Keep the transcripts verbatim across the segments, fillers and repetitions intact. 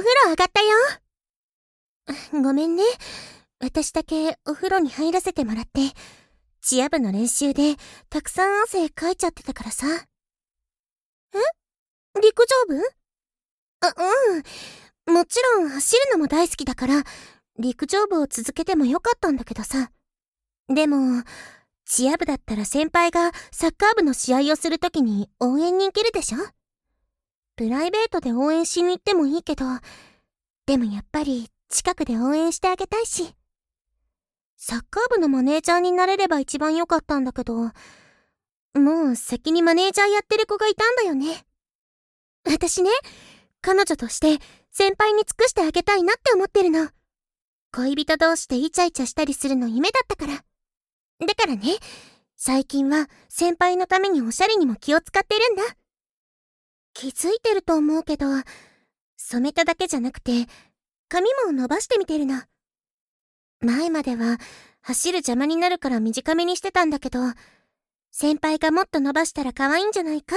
風呂上がったよ。ごめんね。私だけお風呂に入らせてもらって、チア部の練習でたくさん汗かいちゃってたからさ。え？陸上部？あ、うん。もちろん走るのも大好きだから、陸上部を続けてもよかったんだけどさ。でも、チア部だったら先輩がサッカー部の試合をするときに応援に行けるでしょ？プライベートで応援しに行ってもいいけど、でもやっぱり近くで応援してあげたいし。サッカー部のマネージャーになれれば一番良かったんだけど、もう先にマネージャーやってる子がいたんだよね。私ね、彼女として先輩に尽くしてあげたいなって思ってるの。恋人同士でイチャイチャしたりするの夢だったから。だからね、最近は先輩のためにおしゃれにも気を使ってるんだ。気づいてると思うけど、染めただけじゃなくて、髪も伸ばしてみてるの。前までは走る邪魔になるから短めにしてたんだけど、先輩がもっと伸ばしたら可愛いんじゃないかって。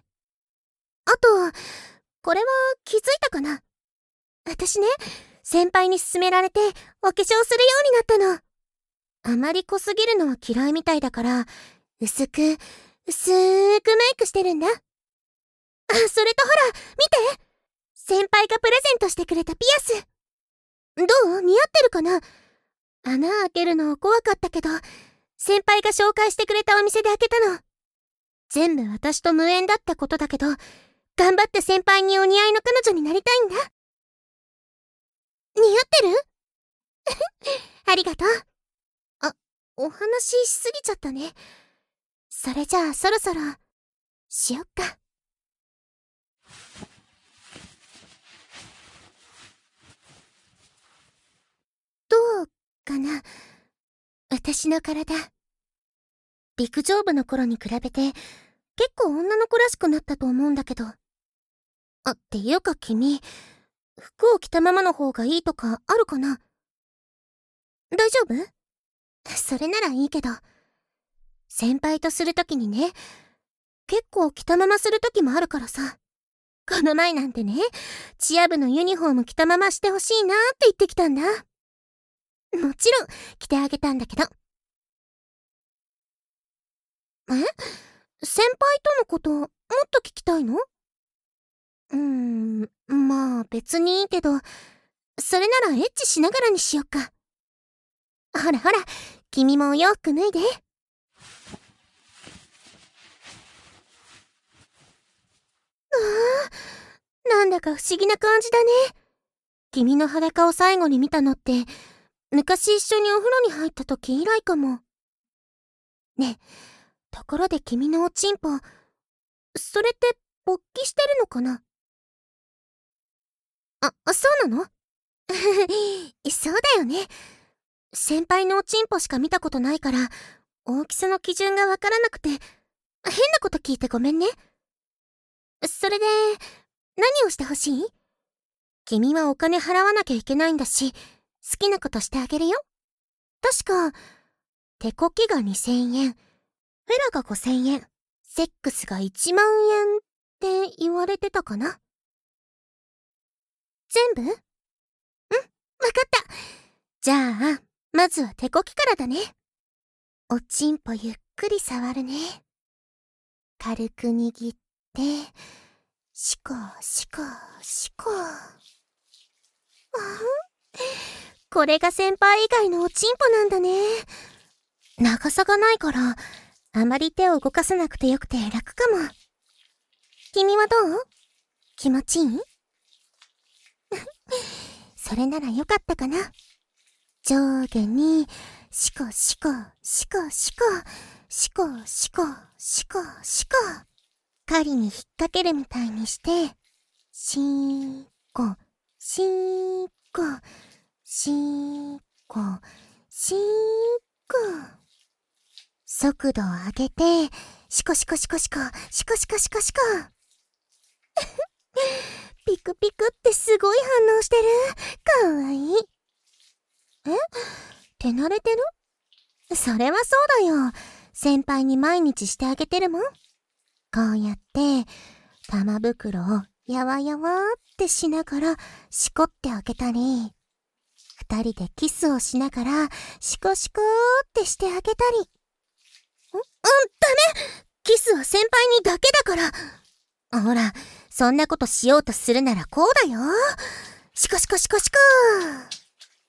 あと、これは気づいたかな？私ね、先輩に勧められてお化粧するようになったの。あまり濃すぎるのは嫌いみたいだから、薄く、薄ーくメイクしてるんだ。あ、それとほら、見て！先輩がプレゼントしてくれたピアス。どう？似合ってるかな？穴開けるの怖かったけど、先輩が紹介してくれたお店で開けたの。全部私と無縁だったことだけど、頑張って先輩にお似合いの彼女になりたいんだ。似合ってる？ありがとう。あ、お話ししすぎちゃったね。それじゃあそろそろ、しよっか。どうかな？私の体。陸上部の頃に比べて、結構女の子らしくなったと思うんだけど。あ、っていうか君、服を着たままの方がいいとかあるかな？大丈夫？それならいいけど。先輩とするときにね、結構着たままするときもあるからさ。この前なんてね、チア部のユニフォーム着たまましてほしいなーって言ってきたんだ。もちろん、着てあげたんだけど。え？先輩とのこともっと聞きたいの？うーん、まあ別にいいけど、それならエッチしながらにしよっか。ほらほら、君もお洋服脱いで。ああ、なんだか不思議な感じだね。君の裸を最後に見たのって、昔一緒にお風呂に入った時以来かも。ねえ、ところで君のおちんぽ、それって勃起してるのかな？あ、そうなの？そうだよね。先輩のおちんぽしか見たことないから、大きさの基準がわからなくて、変なこと聞いてごめんね。それで、何をしてほしい？君はお金払わなきゃいけないんだし、好きなことしてあげるよ。確か、手こきがにせんえん、フェラがごせんえん、セックスがいちまんえんって言われてたかな？全部？うん、わかった。じゃあ、まずは手こきからだね。おちんぽゆっくり触るね。軽く握って、しこしこしこ。これが先輩以外のおちんぽなんだね。長さがないから、あまり手を動かさなくてよくて楽かも。君はどう？気持ちいい？それならよかったかな。上下に、しこしこ、しこしこ、しこしこ、しこしこ。針に引っ掛けるみたいにして、しーこ、しーこ、しーこ、しーこ。速度を上げて、シコシコシコシコ、シコシコシコシコ。ピクピクってすごい反応してる。かわいい。え？手慣れてる？それはそうだよ。先輩に毎日してあげてるもん。こうやって、玉袋をやわやわーってしながらしこってあげたり、二人でキスをしながらシコシコーってしてあげたり。ん、うん、ダメ！キスは先輩にだけだから。ほら、そんなことしようとするならこうだよ。シコシコシコシコー。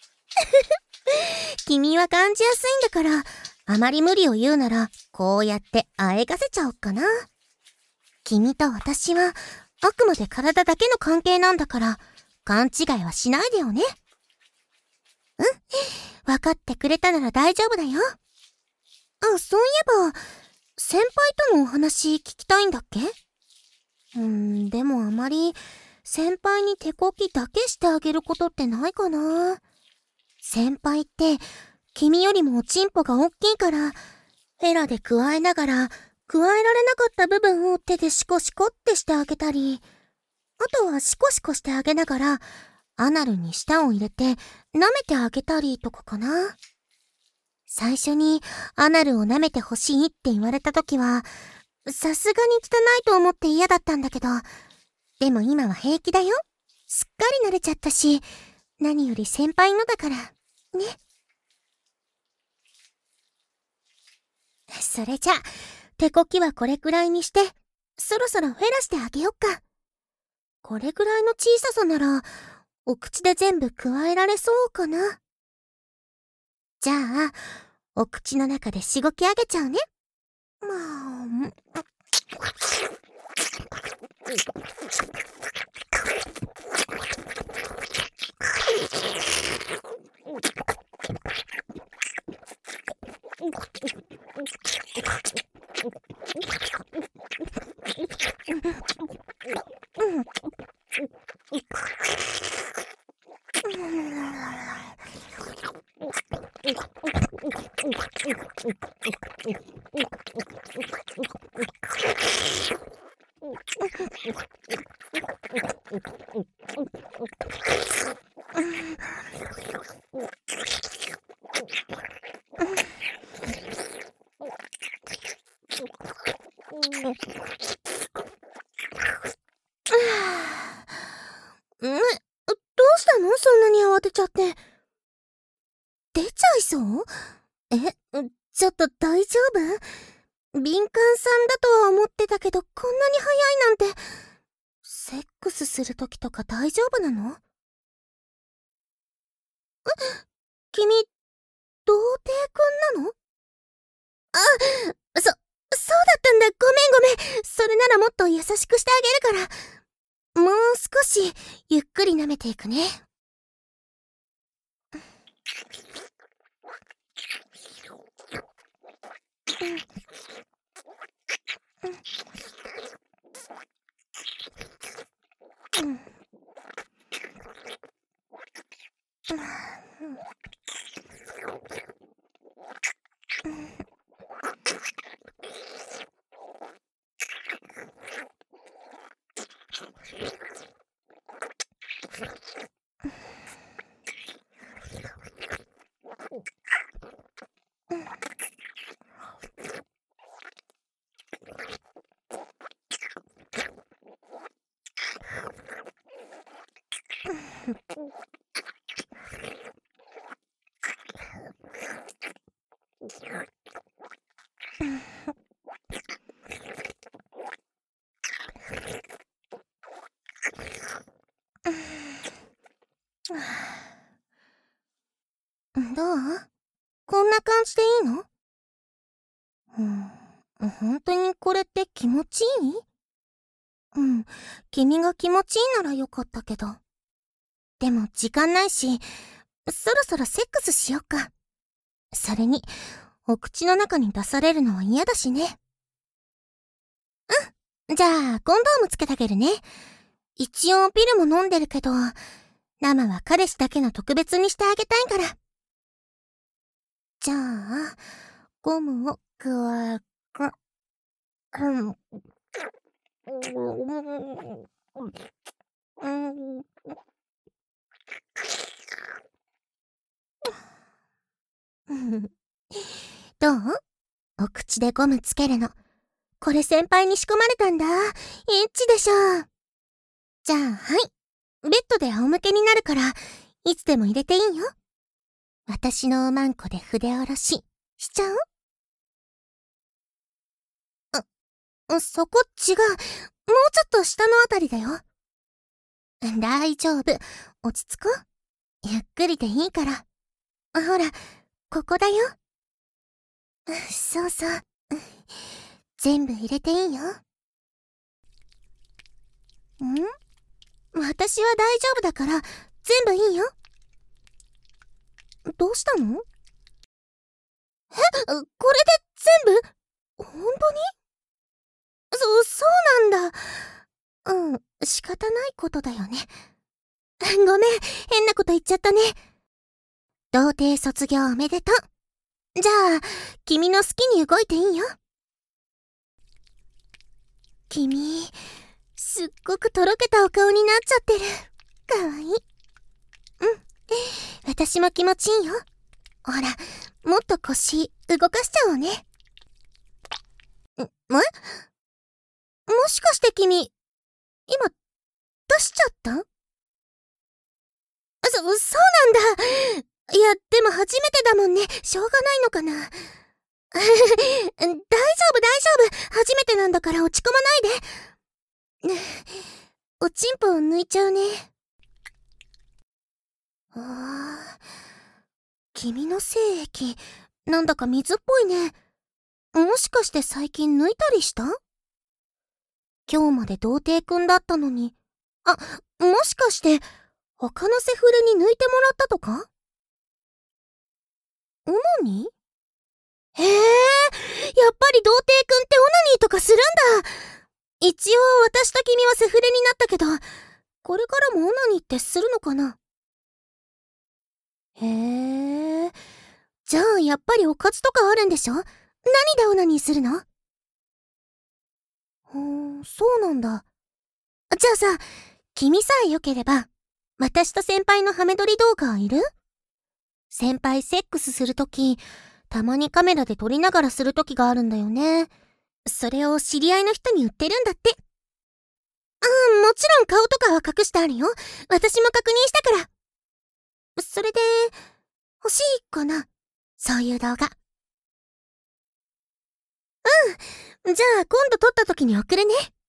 君は感じやすいんだから、あまり無理を言うなら、こうやってあえがせちゃおっかな。君と私は、あくまで体だけの関係なんだから、勘違いはしないでよね。うん、分かってくれたなら大丈夫だよ。あ、そういえば、先輩とのお話聞きたいんだっけ？うーん、でもあまり、先輩に手こきだけしてあげることってないかな。先輩って、君よりもおちんぽが大きいから、ヘラでくわえながら、くわえられなかった部分を手でシコシコってしてあげたり、あとはシコシコしてあげながら、アナルに舌を入れて舐めてあげたりとかかな。最初にアナルを舐めてほしいって言われた時は、さすがに汚いと思って嫌だったんだけど、でも今は平気だよ。すっかり慣れちゃったし、何より先輩のだから、ね。それじゃ、手こきはこれくらいにして、そろそろフェラしてあげよっか。これくらいの小ささなら、お口で全部加えられそうかな。じゃあ、お口の中でしごき上げちゃうね。まあ、うん、どうしたの？そんなに慌てちゃって。出ちゃいそう？え、ちょっと大丈夫？敏感さんだとは思ってたけど、こんなに早いなんて。セックスするときとか大丈夫なの？え、君、童貞くんなの？あ、そ、そうだったんだ。ごめんごめん。それならもっと優しくしてあげるから。もう少し、ゆっくり舐めていくね。どう？こんな感じでいいの？うん、本当にこれって気持ちいい？うん、君が気持ちいいならよかったけど。でも時間ないし、そろそろセックスしよっか。それに、お口の中に出されるのは嫌だしね。うん、じゃあコンドームつけてあげるね。一応ピルも飲んでるけど、生は彼氏だけの特別にしてあげたいから。じゃあ、ゴムを加えか、うん、うん、どう？お口でゴムつけるの。これ先輩に仕込まれたんだ。エッチでしょ。 じゃあ、はい。ベッドで仰向けになるから、いつでも入れていいよ。私のおまんこで筆下ろし、しちゃう？あ、そこ違う。もうちょっと下のあたりだよ。大丈夫。落ち着こう。ゆっくりでいいから。ほら、ここだよ。そうそう。全部入れていいよ。ん？私は大丈夫だから、全部いいよ。どうしたの？え、これで全部？本当に？そ、そうなんだ。うん、仕方ないことだよね。ごめん、変なこと言っちゃったね。童貞卒業おめでとう。じゃあ、君の好きに動いていいよ。君、すっごくとろけたお顔になっちゃってる。かわいい。うん。私も気持ちいいよ。ほら、もっと腰、動かしちゃおうね。ん、え？もしかして君、今、出しちゃった？そ、そうなんだ。いや、でも初めてだもんね。しょうがないのかな。大丈夫、大丈夫。初めてなんだから落ち込まないで。おちんぽを抜いちゃうね。ああ、君の精液、なんだか水っぽいね。もしかして最近抜いたりした？今日まで童貞くんだったのに。あ、もしかして、他のセフレに抜いてもらったとか？オナニー？へえ、やっぱり童貞くんってオナニーとかするんだ。一応私と君はセフレになったけど、これからもオナニーってするのかな？へえ、じゃあやっぱりおかずとかあるんでしょ？何でオナニーするの？ほー、そうなんだ。じゃあさ、君さえ良ければ、私と先輩のハメ撮り動画いる？先輩セックスするとき、たまにカメラで撮りながらするときがあるんだよね。それを知り合いの人に売ってるんだって。ああ、もちろん顔とかは隠してあるよ。私も確認したから。それで、欲しいかな？そういう動画。うん。じゃあ今度撮ったときに送るね。